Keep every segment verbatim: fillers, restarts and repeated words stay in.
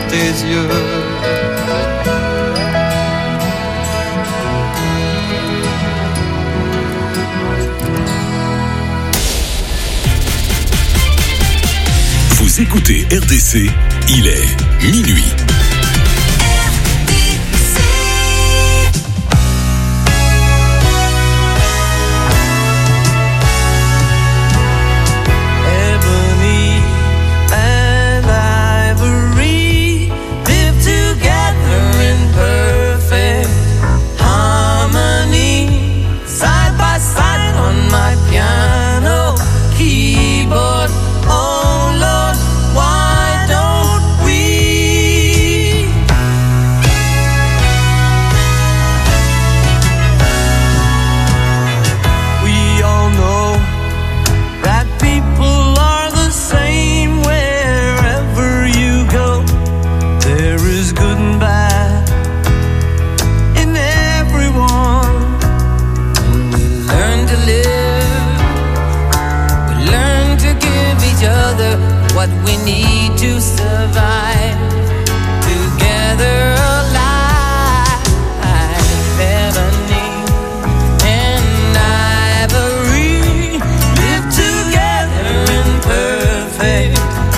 tes yeux. Vous écoutez R D C, il est minuit. What we need to survive together, alive. Ebony and ivory live together in perfect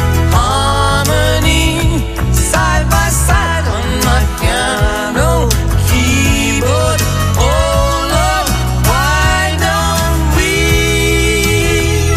harmony, side by side on my piano keyboard. Oh Lord, why don't we?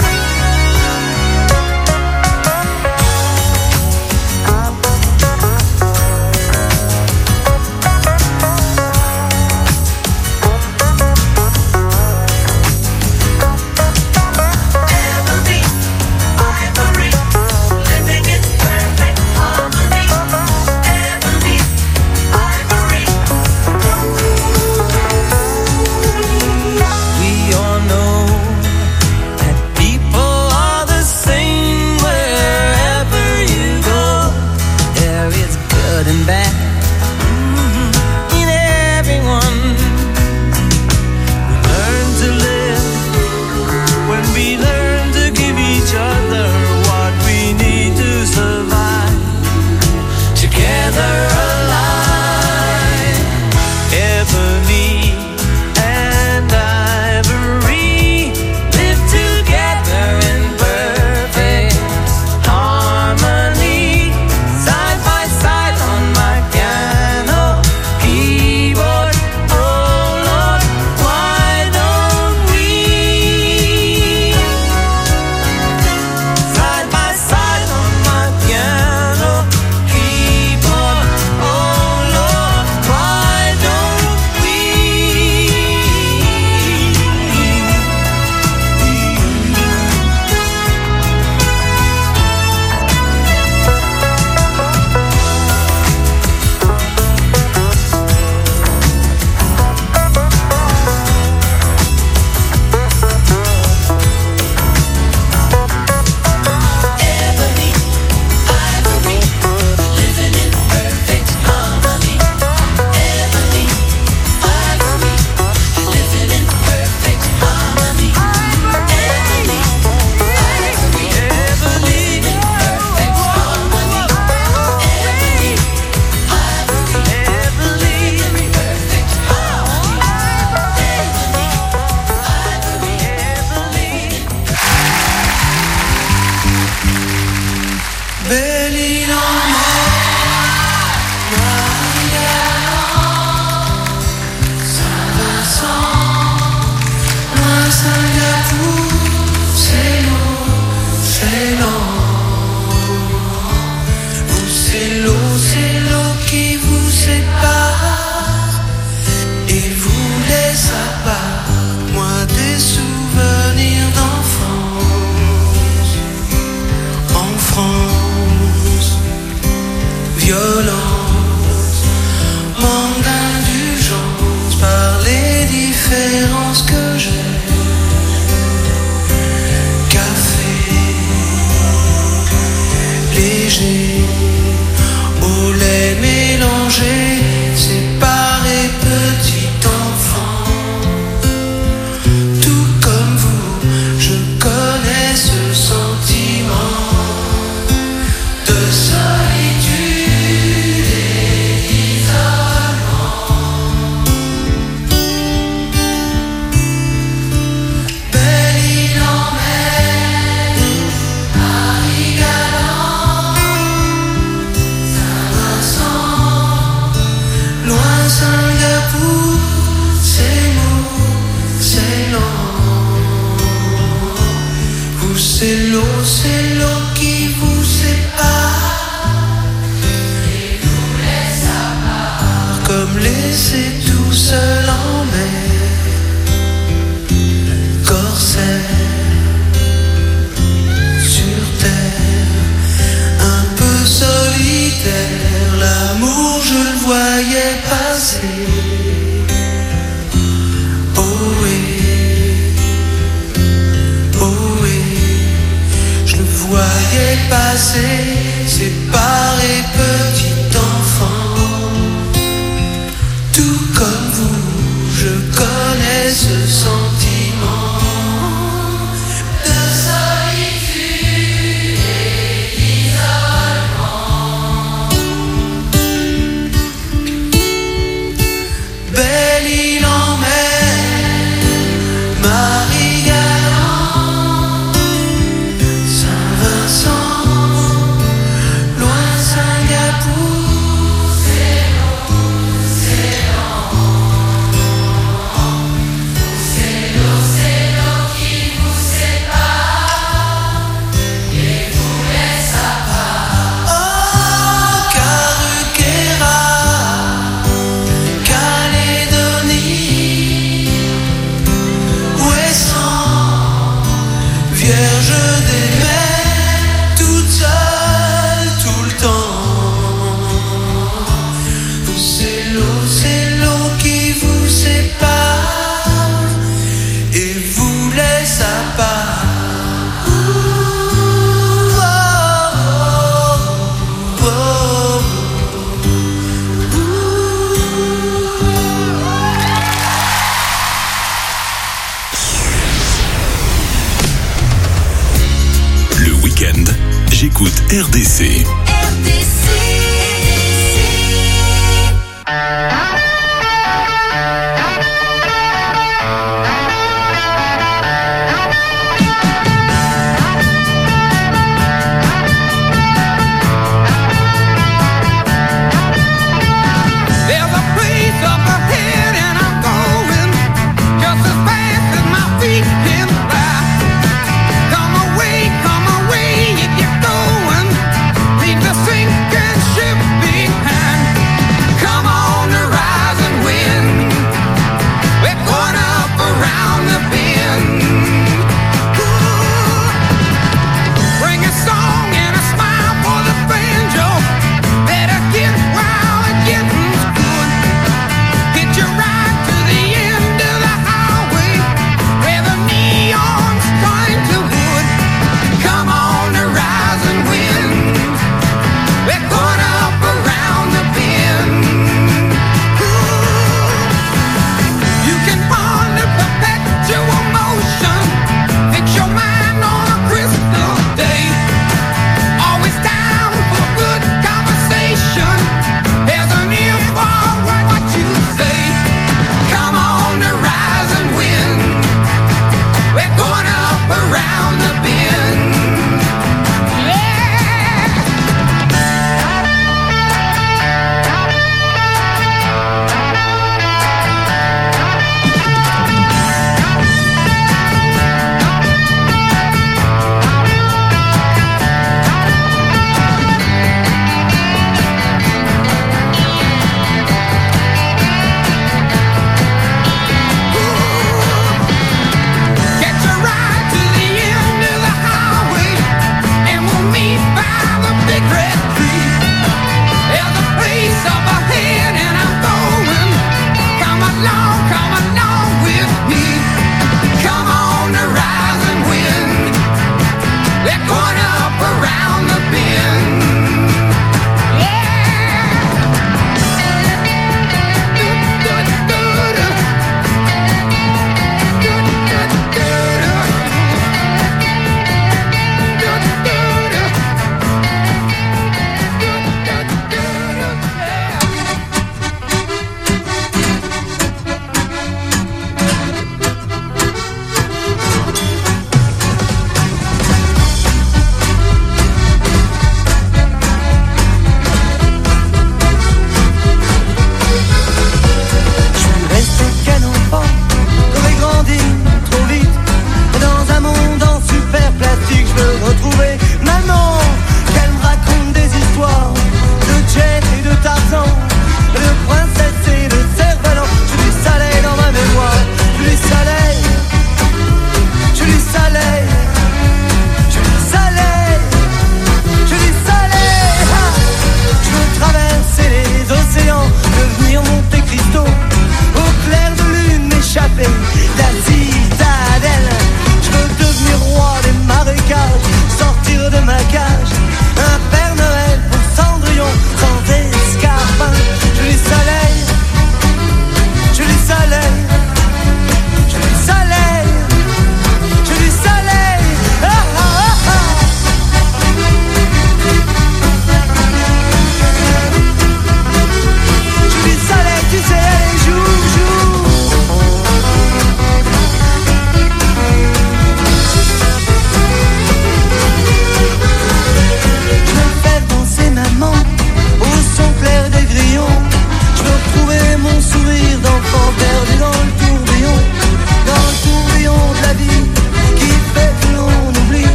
De solitude. laissé tout seul en mer, corsaire sur terre, un peu solitaire. L'amour, je le voyais passer. Oh oui, oh oui, je le voyais passer, séparé petit enfant. Tout comme vous, je connais ce sentiment de solitude et d'isolement. Belle île en mer, Marie-Galante, Saint-Vincent, loin Singapour, c'est long, c'est lent. C'est l'eau, c'est l'eau qui vous sépare et vous laisse à part. Oh, Carruquera, Calédonie, Ouessant, Vierge des mers, toute seule tout le temps. C'est l'eau, c'est l'eau qui vous sépare et vous laisse à part. Ouh, oh, oh, oh, Le week-end, j'écoute R D C. R D C. There's a place up ahead and I'm going just as fast as my feet can fly. Come away, come away if you're going.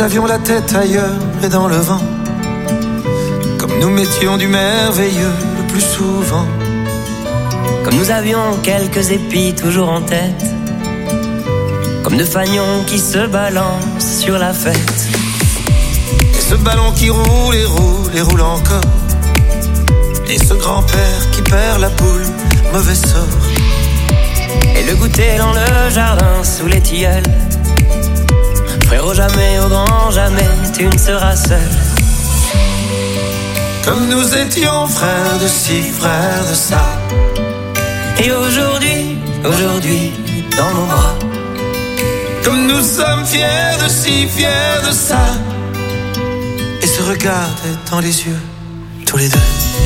avions la tête ailleurs et dans le vent, comme nous mettions du merveilleux le plus souvent. Comme nous avions quelques épis toujours en tête, comme deux fagnons qui se balancent sur la fête. Et ce ballon qui roule et roule et roule encore, et ce grand-père qui perd la poule, mauvais sort. Et le goûter dans le jardin sous les tilleuls. Frérot, jamais, au grand jamais, tu ne seras seul. Comme nous étions frères de ci, frères de ça. Et aujourd'hui, aujourd'hui, dans nos bras. Comme nous sommes fiers de ci, fiers de ça. Et se regarder dans les yeux, tous les deux.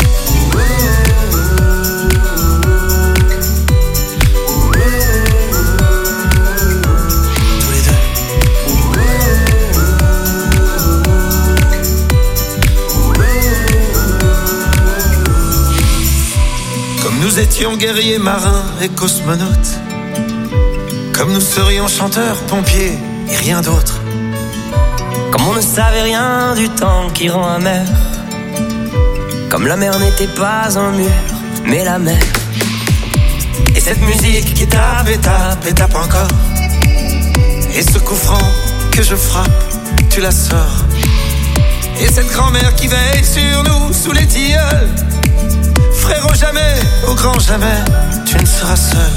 Nous étions guerriers, marins et cosmonautes. Comme nous serions chanteurs, pompiers et rien d'autre. Comme on ne savait rien du temps qui rend amer. Comme la mer n'était pas un mur, mais la mer. Et cette musique qui tape et tape et tape encore. Et ce coup franc que je frappe, tu la sors. Et cette grand-mère qui veille sur nous sous les tilleuls. Frérot, jamais, au grand jamais, tu ne seras seul.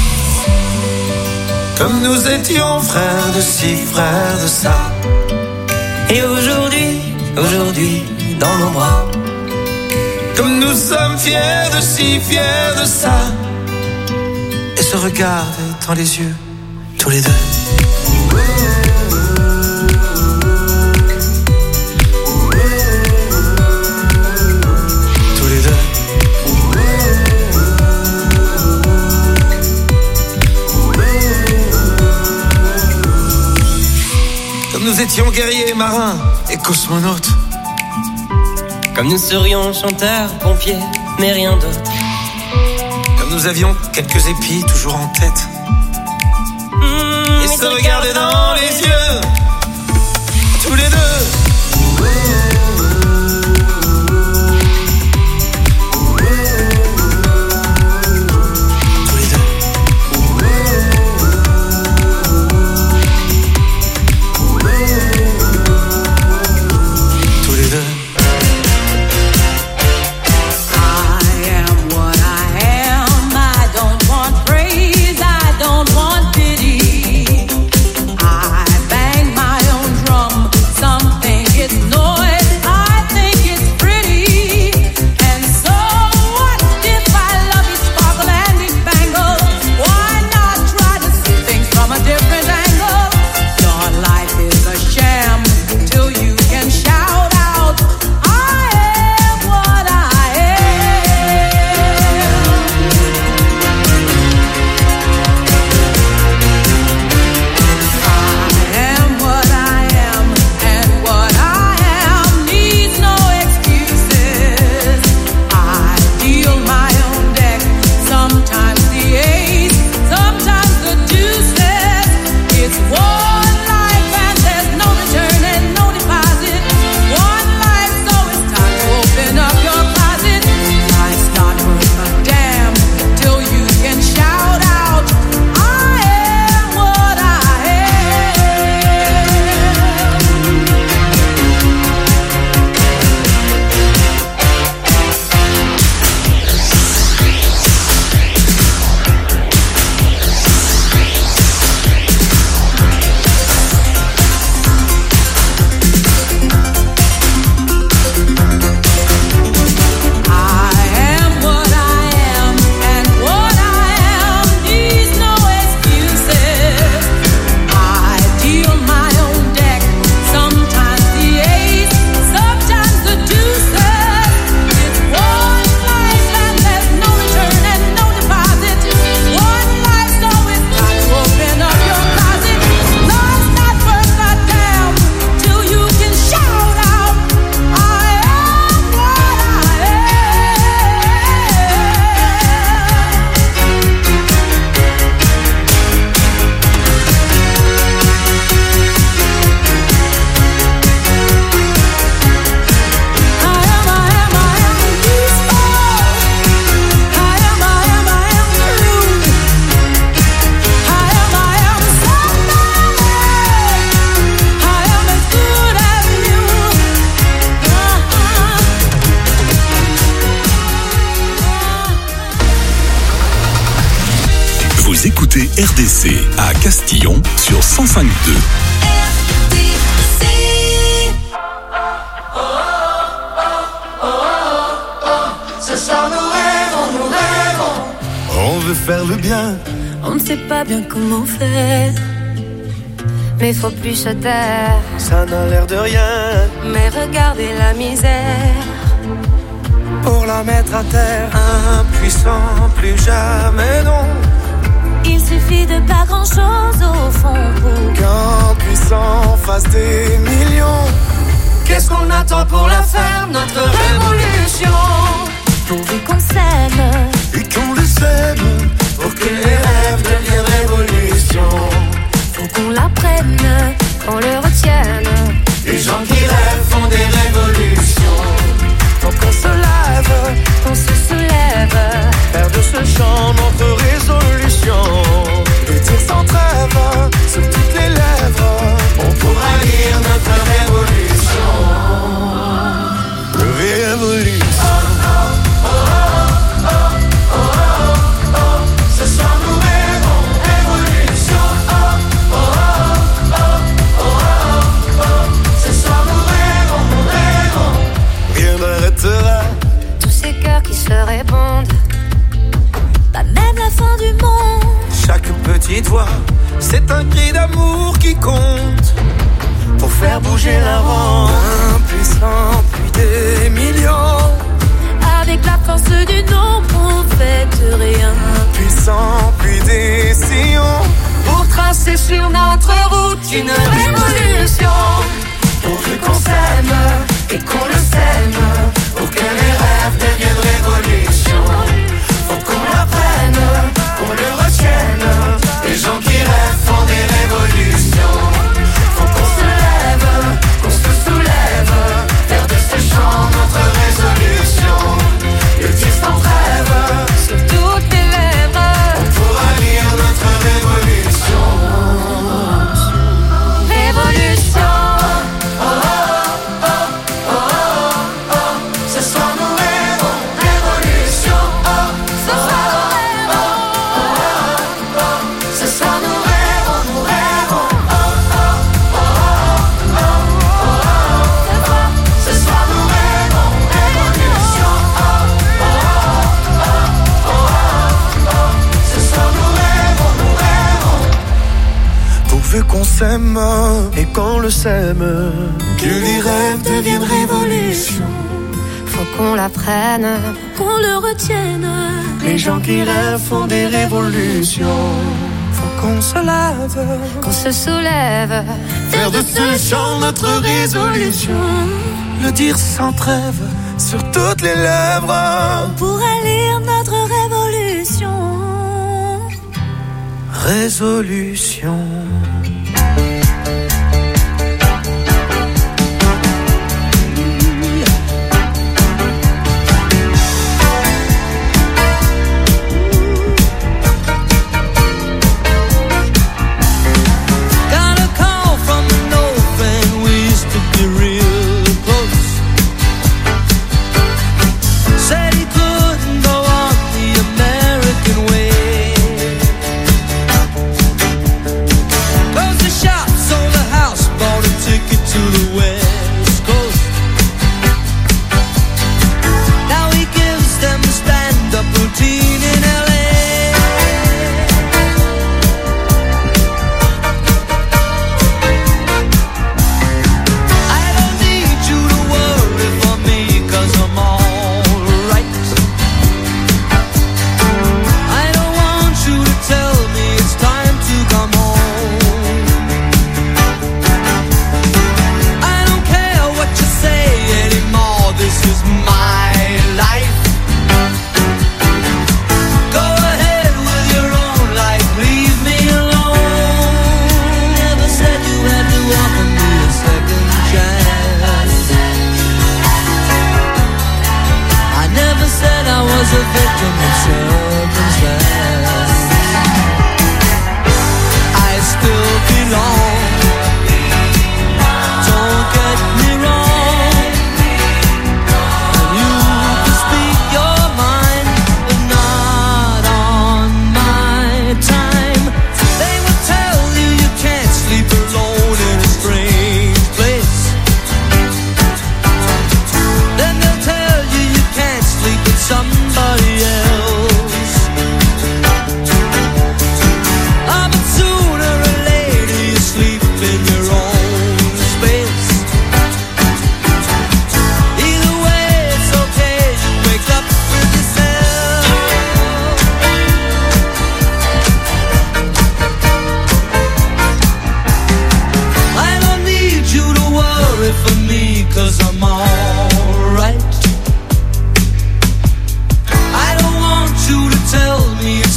Comme nous étions frères de ci, frères de ça. Et aujourd'hui, aujourd'hui, dans nos bras. Comme nous sommes fiers de ci, fiers de ça. Et se regarder dans les yeux, tous les deux. Nous étions guerriers, marins et cosmonautes. Comme nous serions chanteurs, pompiers, mais rien d'autre. Comme nous avions quelques épis toujours en tête. Mmh, et se regarder dans les yeux, tous les deux. Noise Vous écoutez R D C à Castillon sur cent cinq virgule deux. R D C. Ce soir nous rêvons, nous rêvons. On veut faire le bien. On ne sait pas bien comment faire, mais faut plus se taire. Ça n'a l'air de rien. Mais regardez la misère. Pour la mettre à terre, impuissant, plus jamais non. Il suffit de pas grand chose au fond pour qu'un puissant fasse des millions. Qu'est-ce qu'on attend pour la faire, notre révolution? Pourvu qu'on s'aime et qu'on le sème, pour que les rêves deviennent révolution. Faut qu'on l'apprenne, qu'on le retienne. Les gens qui rêvent font des révolutions. Faut qu'on se lève, qu'on se soulève, faire de ce chant notre résolution. Le dire sans trêve, sur toutes les lèvres, on pourra lire notre révolution. Révolution. Ce soir nous rêvons, révolution. Ce soir nous rêvons, nous rêvons. Rien n'arrêtera tous ces cœurs qui se répondent, pas même la fin du monde. Chaque petite voix, c'est un cri d'amour qui compte pour faire bouger la ronde. Impuissant, puis des millions. Avec la force du nombre, on fait rien. Puissant, puis des sillons pour tracer sur notre route une révolution. Pourvu qu'on s'aime et qu'on le sème, pour que les rêves deviennent révolution. Faut qu'on l'apprenne, qu'on le retienne. Les gens qui rêvent font des révolutions. Faut qu'on se lève, qu'on se soulève, faire de ce chant notre résolution. Le dire sans trêve, sur toutes les lèvres, on pourra lire notre révolution. Révolution. Qu'on s'aime et qu'on le sème, que les rêves deviennent révolution. Faut qu'on l'apprenne, qu'on le retienne. Les gens qui rêvent font des révolutions. Faut qu'on se lève, qu'on se soulève, faire de ce chant notre résolution. Le dire sans trêve, sur toutes les lèvres, on pourra lire notre révolution. Résolution.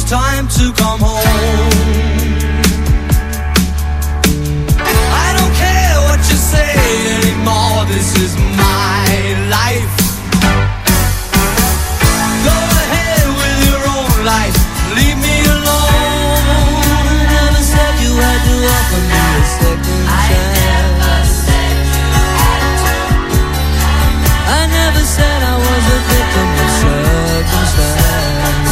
time to come home. I don't care what you say anymore, this is my life. Go ahead with your own life, leave me alone. I never said you had to offer me a second chance. I never said I was a victim of circumstance.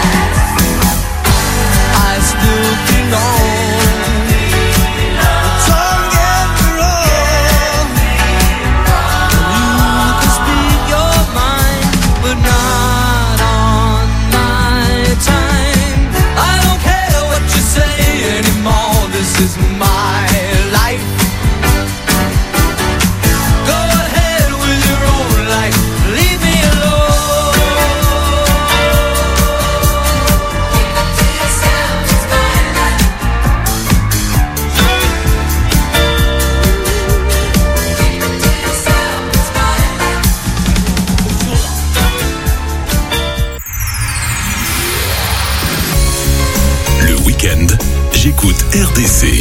I still belong. Don't get me wrong. You can speak your mind, but not on my time. I don't care what you say anymore, this is my life. Go ahead with your own life, leave me alone. Le week-end, j'écoute R D C.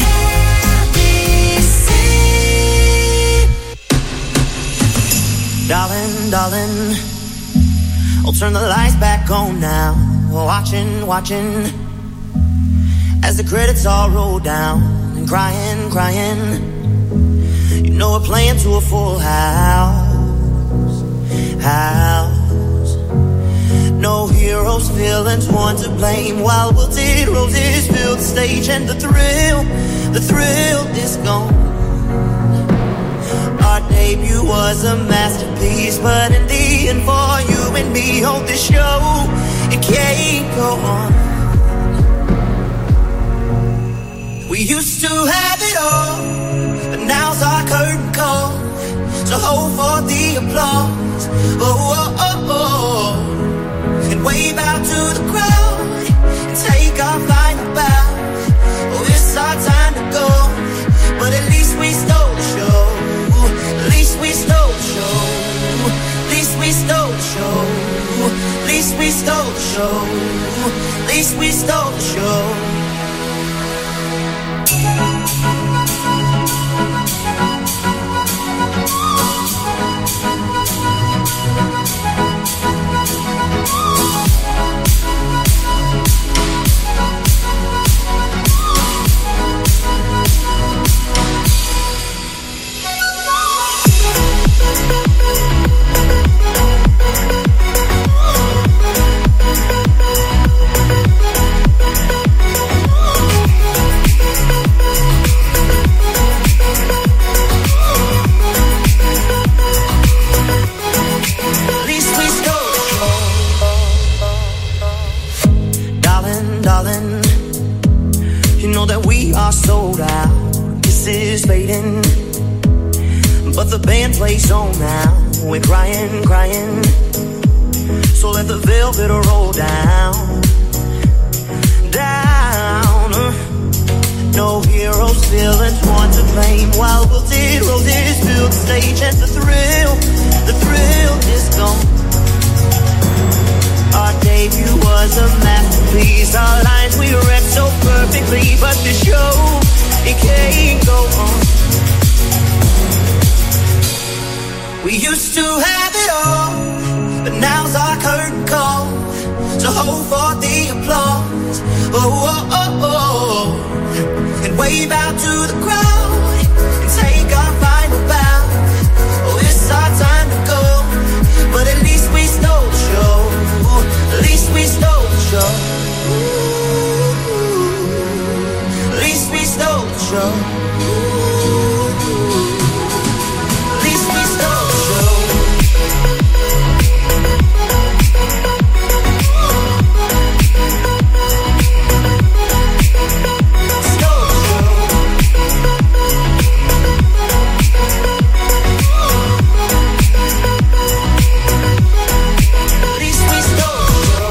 Darling, darling, I'll turn the lights back on now. Watching, watching, as the credits all roll down. And crying, crying, you know we're playing to a full house. House. No heroes, villains, one to blame. While wilted roses fill the stage, and the thrill, the thrill is gone. Our debut was a masterpiece, but in the end, for you and me, hold this show, it can't go on. We used to have it all, but now's our curtain call. So hold for the applause, oh, oh, oh, oh. And wave out to the crowd, and take our final bow. Oh, it's our time to go, but at least we stole the show. At least we stole the show. At least we stole the show. At least we stole the show. At least we stole the show. Sold out, this is fading, but the band plays on now. We're crying, crying, so let the velvet roll down, down. No heroes, villains, one to blame. While wilted roses fill the stage, and the thrill, the thrill is gone. Our debut was a masterpiece. Our lines we read so perfectly, but the show, it can't go on. We used to have it all, but now's our curtain call. So hold for the applause, oh, oh, oh, oh. And wave out to the crowd, and take our final bow. Oh, it's our time to go, but at least we stole the show. At least we stole the show. Ooh, at least we stole the show. Ooh, at least we stole the show. Stole the show. At least we stole the show.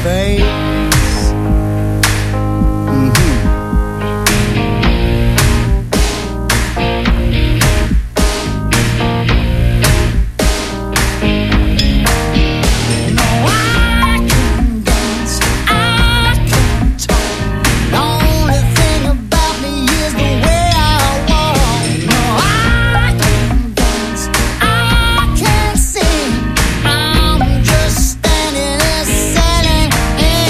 face. Standing there selling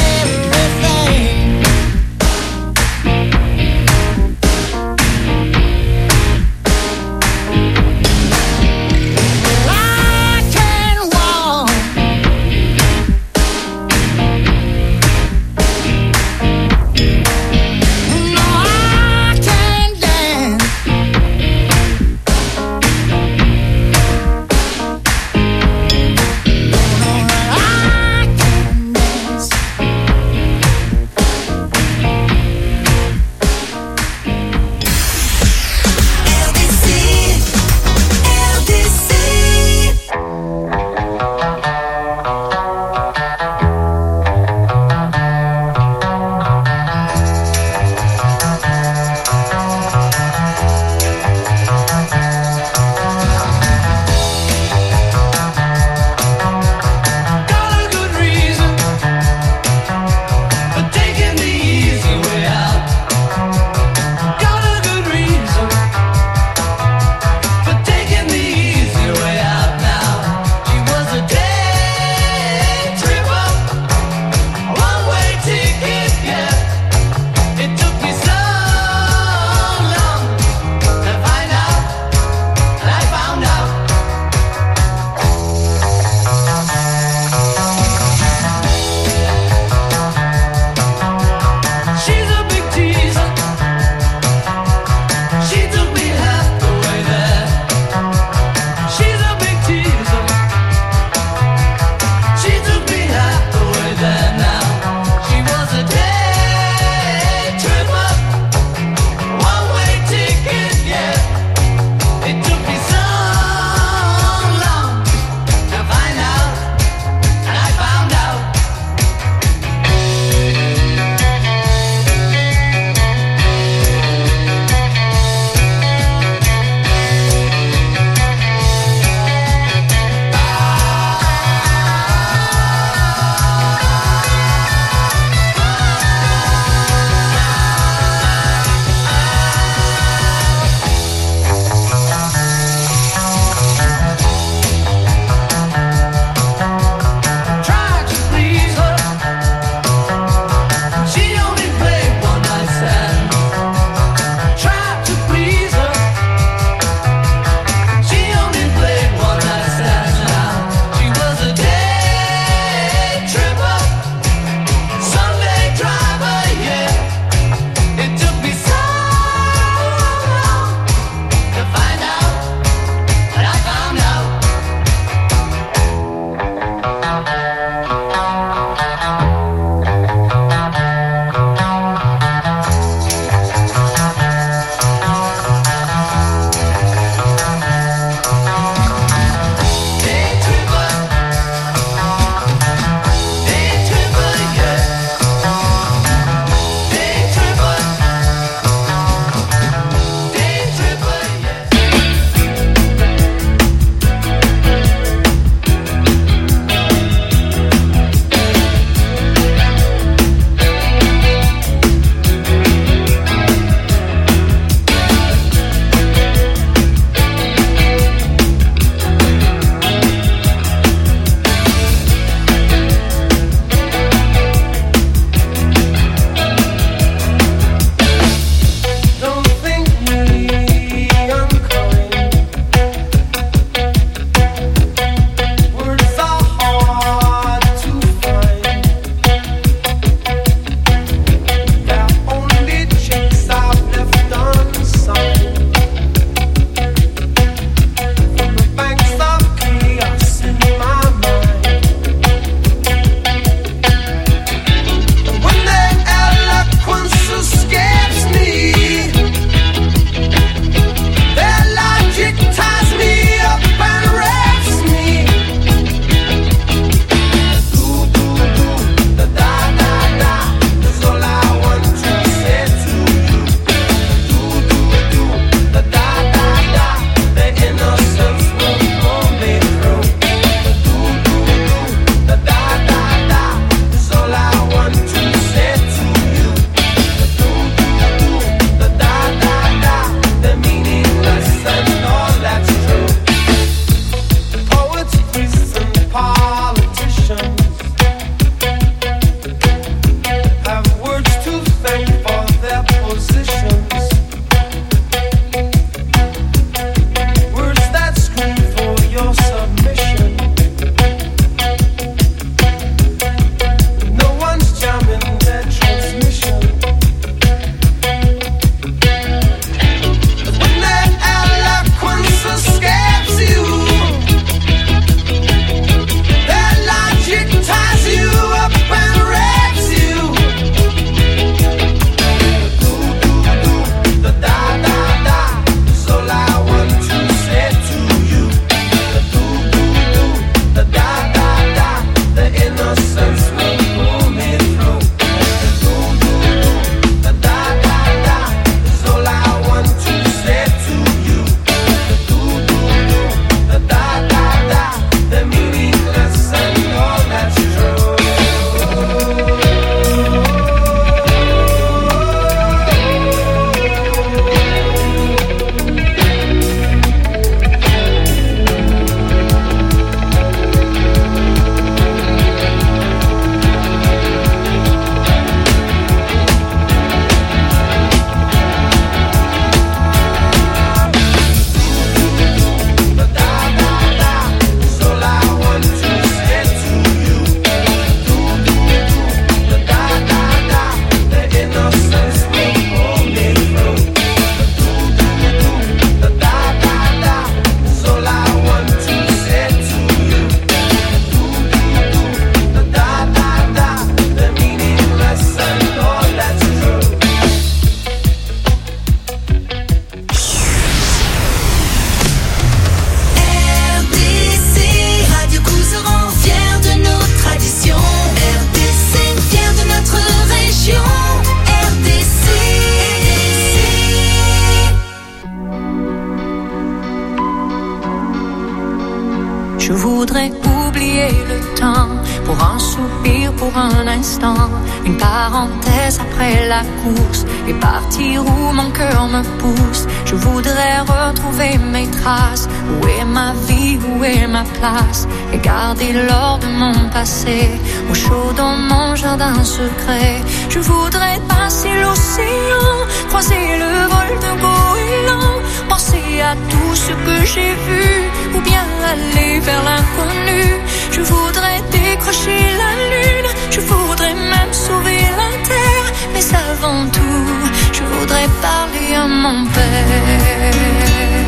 pour un instant, une parenthèse après la course, et partir où mon cœur me pousse. Je voudrais retrouver mes traces. Où est ma vie, où est ma place? Et garder l'or de mon passé au chaud dans mon jardin secret. Je voudrais passer l'océan, croiser le vol de goéland, penser à tout ce que j'ai vu, ou bien aller vers l'inconnu. Je voudrais décrocher la lune, je voudrais même sauver la terre. Mais avant tout, je voudrais parler à mon père.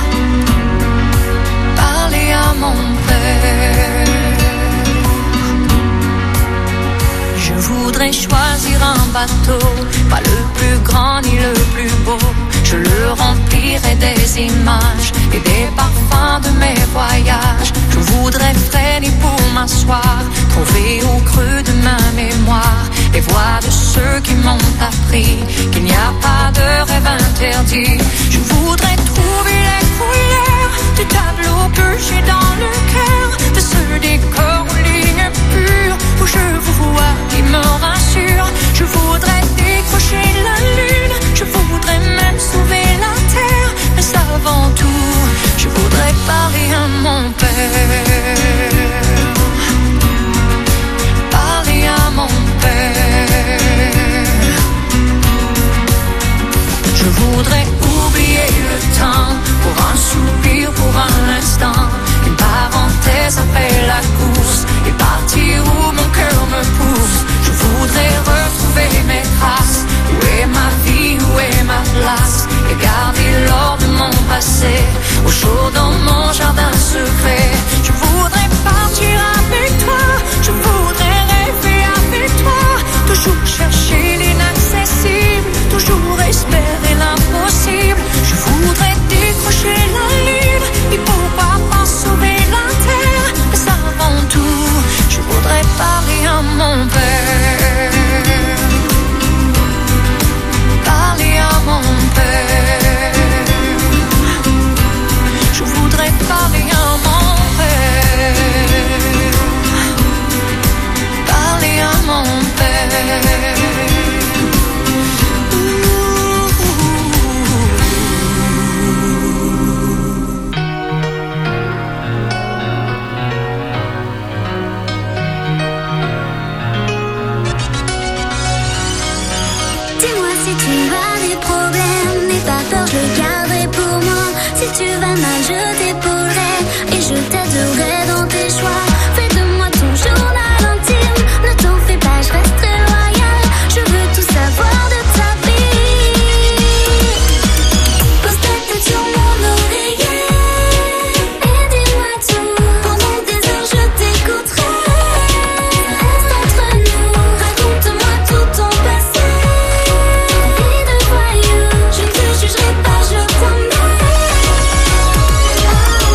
Parler à mon père. Je voudrais choisir un bateau, pas le plus grand ni le plus beau. Je le remplirai des images et des parfums de mes voyages. Je voudrais freiner pour m'asseoir, trouver au creux de ma mémoire les voix de ceux qui m'ont appris qu'il n'y a pas de rêve interdit. Je voudrais trouver les couleurs du tableau que j'ai dans le cœur, de ce décor aux lignes pures où je vous vois qui me rassure. Je voudrais décrocher la lune, je voudrais même sauver la terre. Mais avant tout, je voudrais parler à mon père. Parler à mon père. Je voudrais oublier le temps pour un soupir, pour un instant, une parenthèse après la course, et partir où mon cœur me pousse. Je voudrais retrouver mes traces. Où est ma vie, où est ma place? Et garder l'or de mon passé au chaud dans mon jardin secret. Je voudrais partir avec toi, je voudrais rêver avec toi, toujours chercher l'inaccessible, toujours espérer l'impossible. Je voudrais décrocher la lune et pourquoi pas sauver la terre. Mais avant tout, je voudrais parler à mon père. Parler à mon père. Je voudrais parler à mon père. Parler à mon père. Dis-moi si tu as des problèmes, n'aie pas peur, je le garderai pour moi. Si tu vas mal, je t'épaulerai et je t'aiderai dans tes choix. Fais de moi ton journal intime, ne t'en fais pas, je resterai loyale. Je veux tout savoir de ta vie. Pose ta tête sur mon oreiller et dis-moi tout. Pendant des heures je t'écouterai. Reste entre nous, raconte-moi tout ton passé. Je ne te jugerai pas, je promets.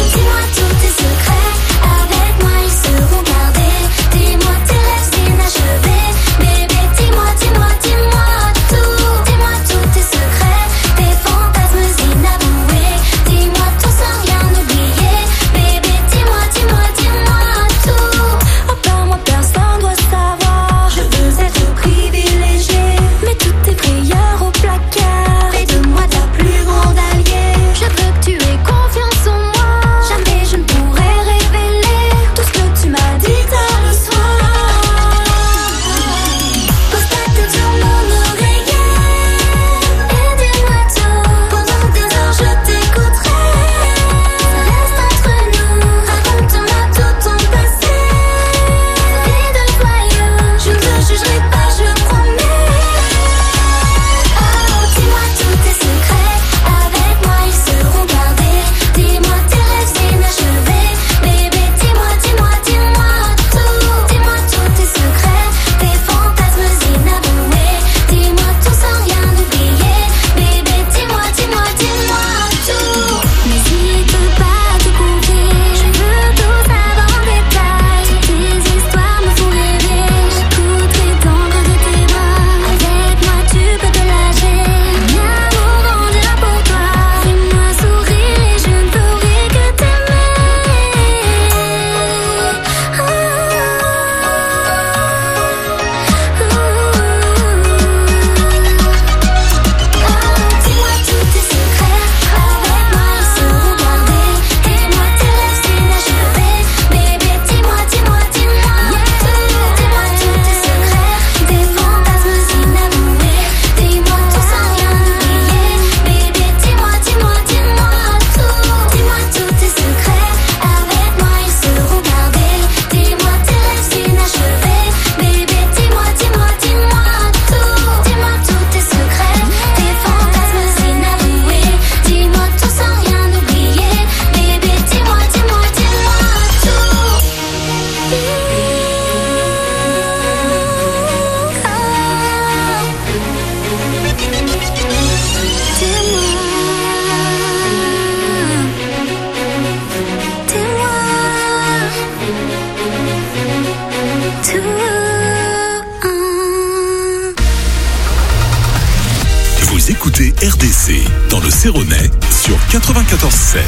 Vous écoutez R D C dans le Céronais sur quatre-vingt-quatorze sept.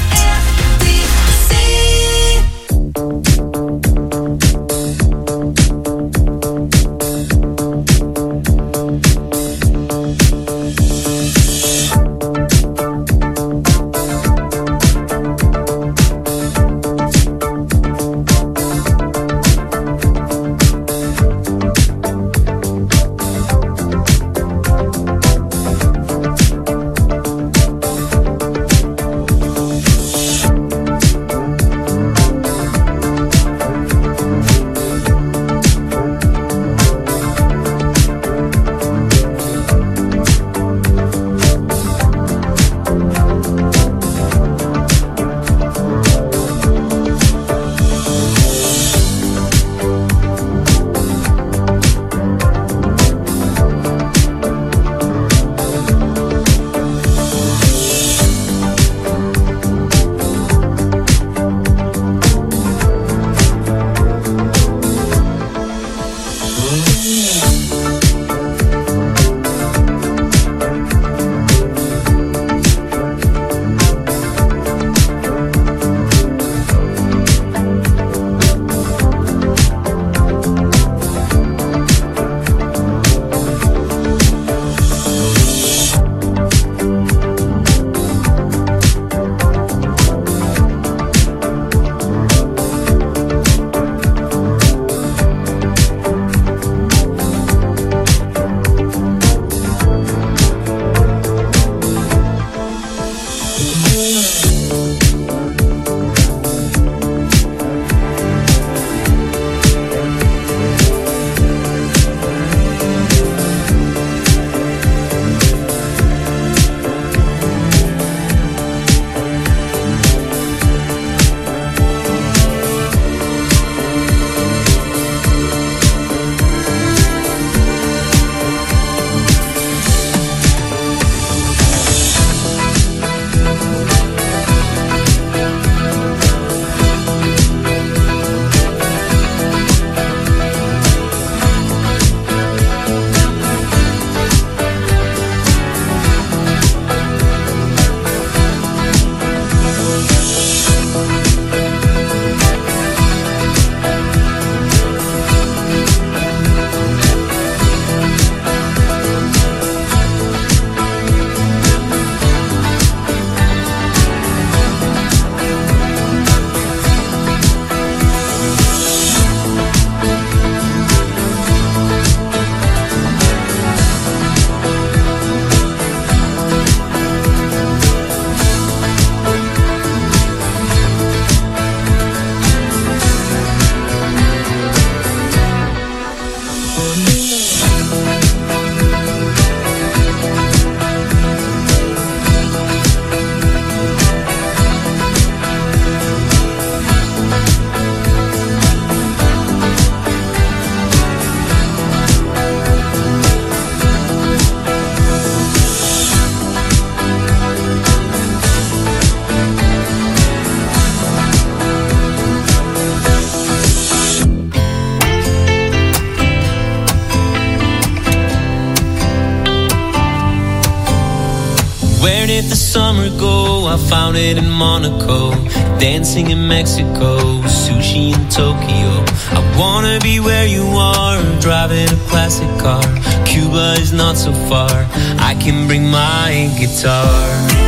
Where did the summer go? I found it in Monaco, dancing in Mexico, sushi in Tokyo. I wanna be where you are, driving a classic car. Cuba is not so far, I can bring my guitar.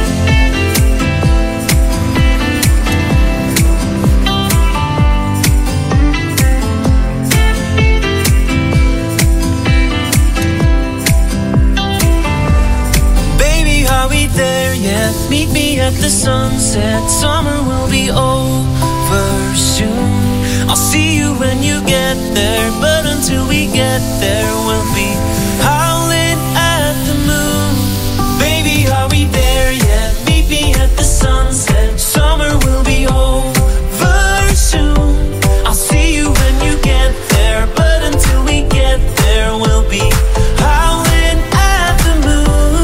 There, yeah, meet me at the sunset. Summer will be over soon. I'll see you when you get there, but until we get there, we'll be howling at the moon. Baby, are we there yet? Meet me at the sunset. Summer will be over soon. I'll see you when you get there, but until we get there, we'll be howling at the moon.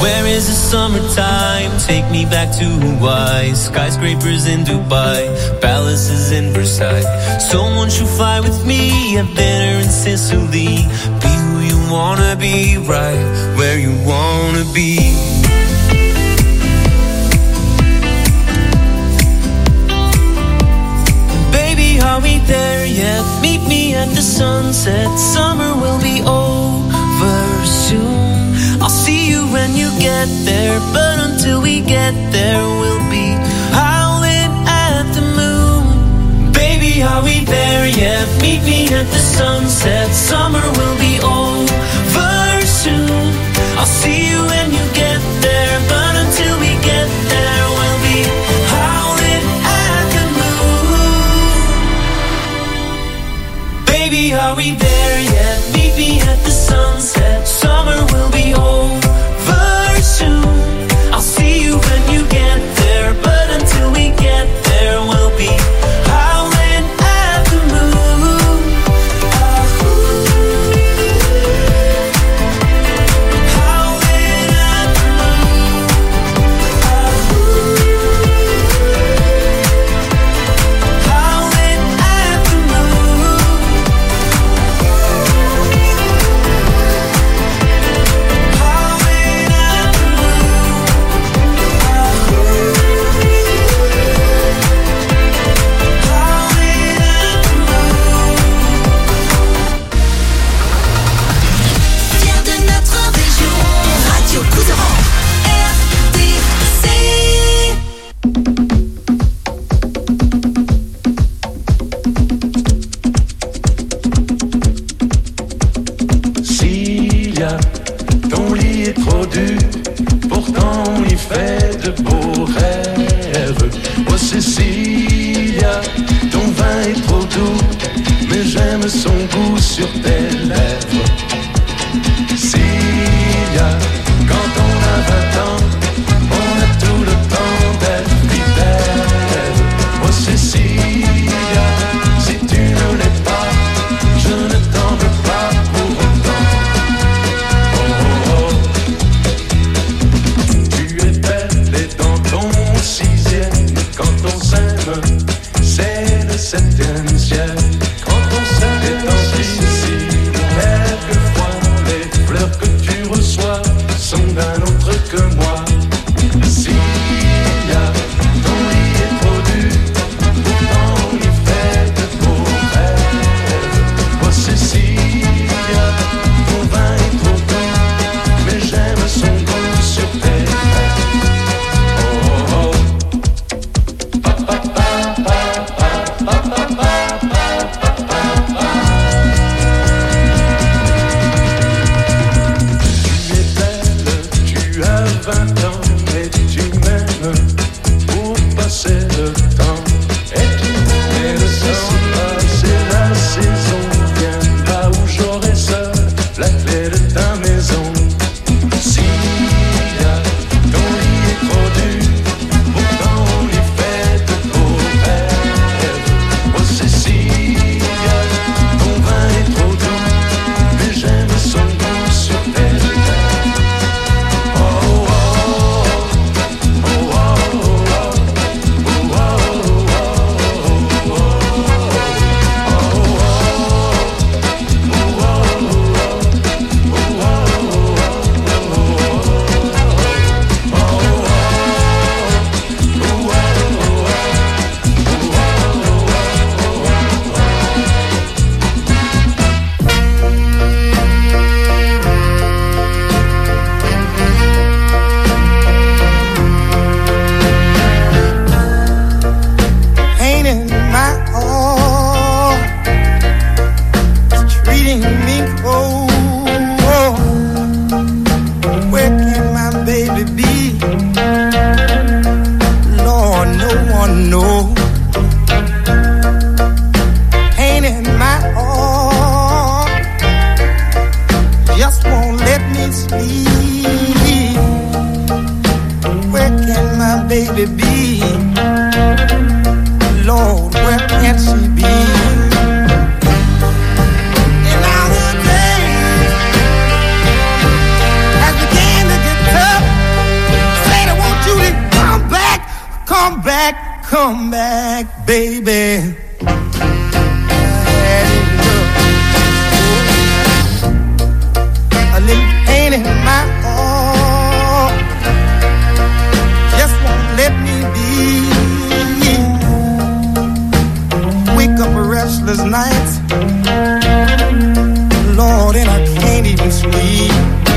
Where is the summertime? Take me back to Hawaii. Skyscrapers in Dubai, palaces in Versailles. Someone should fly with me, have dinner in Sicily. Be who you wanna be, right where you wanna be. Baby, are we there yet? Meet me at the sunset. Summer will be over soon. I'll see you when you get there, but until we get there, we'll be howling at the moon. Baby, are we there yet? Meet me at the sunset. Summer will be over soon. I'll see you when you get there, but until we get there, we'll be howling at the moon. Baby, are we there yet? Meet me at the sunset. Summer will be over soon. I'll see you when you get there, but until we get there, we'll be howling at the moon. Howling at the moon. Howling at the moon. Fier de notre région, Radio Couserans, R D C. Cilia, ton lit est trop dur, pourtant on y fait de beaux rêves. Oh Cécilia, ton vin est trop doux, mais j'aime son goût sur tes lèvres. Cilia, quand on a vingt ans, on a tout le temps d'être fidèle. Oh Cécilia, si tu ne l'es pas, je ne t'en veux pas pour autant. Oh oh oh, tu es belle et dans ton sixième, quand on s'aime, c'est le septième ciel. Quand on s'aime, c'est tant difficile. come back, baby. A little pain in my heart just won't let me be. Wake up restless nights, Lord, and I can't even sleep.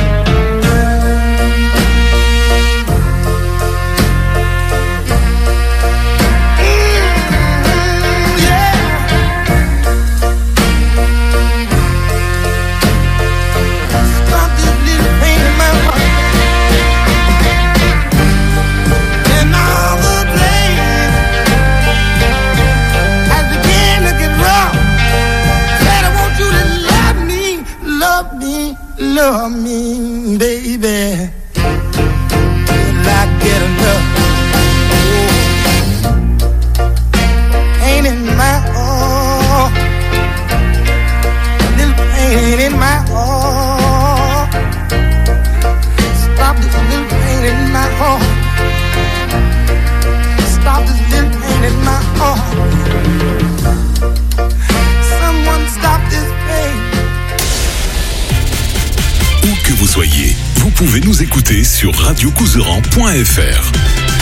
Love me, baby, till I get enough. Oh, pain in my heart, little pain in my heart. Stop this little pain in my heart. Stop this little pain in my heart. Someone stop this pain. Où que vous soyez, vous pouvez nous écouter sur radio couserans point f r.